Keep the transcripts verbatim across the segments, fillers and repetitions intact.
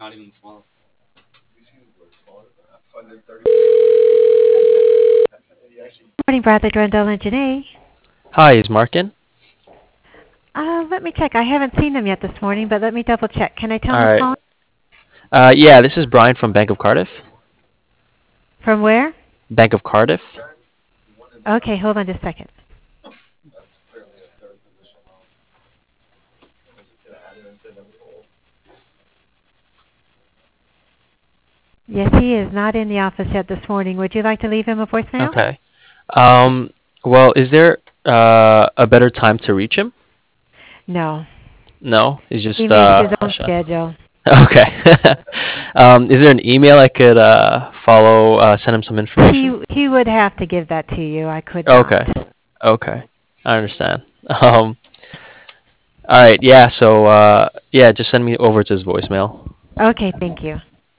Morning, Bradley Drendel and Janae. Hi, is Mark in? Uh, let me check. I haven't seen them yet this morning, but let me double check. Can I tell All them who's right. calling? Uh, yeah, this is Brian from Bank of Cardiff. From where? Bank of Cardiff. Okay, hold on just a second. Yes, he is not in the office yet this morning. Would you like to leave him a voicemail? Okay. Um, well, is there uh, a better time to reach him? No. No, he's just He makes his uh, own schedule. okay. um, is there an email I could uh, follow? Uh, send him some information. He he would have to give that to you. I could Okay. not. Okay. I understand. Um, all right. Yeah. So uh, yeah, just send me over to his voicemail. Okay, thank you.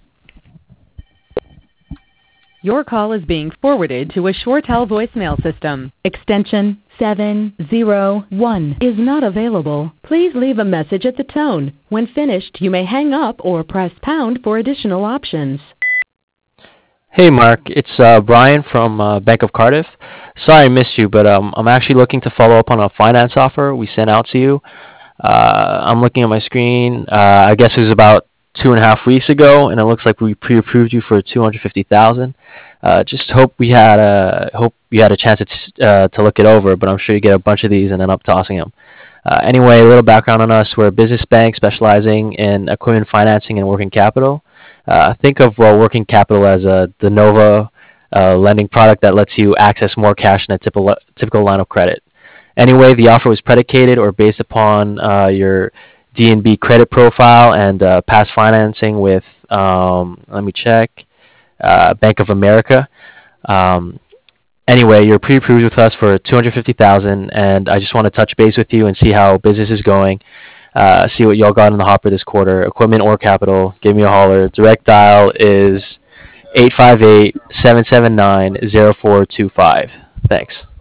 Your call is being forwarded to a ShoreTel voicemail system. Extension seven zero one is not available. Please leave a message at the tone. When finished, you may hang up or press pound for additional options. Hey, Mark. It's uh, Brian from uh, Bank of Cardiff. Sorry I missed you, but um, I'm actually looking to follow up on a finance offer we sent out to you. Uh, I'm looking at my screen. Uh, I guess it was about two and a half weeks ago, and it looks like we pre-approved you for two hundred fifty thousand. Uh, just hope we had a hope you had a chance to uh, to look it over, but I'm sure you get a bunch of these and end up tossing them. Uh, anyway, a little background on us: we're a business bank specializing in equipment financing and working capital. Uh, think of well, working capital as a de novo uh, lending product that lets you access more cash than a typical typical line of credit. Anyway, the offer was predicated or based upon uh, your D N B credit profile and uh, past financing with, um, let me check, uh, Bank of America. Um, anyway, you're pre-approved with us for two hundred fifty thousand dollars, and I just want to touch base with you and see how business is going, uh, see what y'all got in the hopper this quarter, equipment or capital. Give me a holler. Direct dial is eight five eight, seven seven nine, zero four two five. Thanks.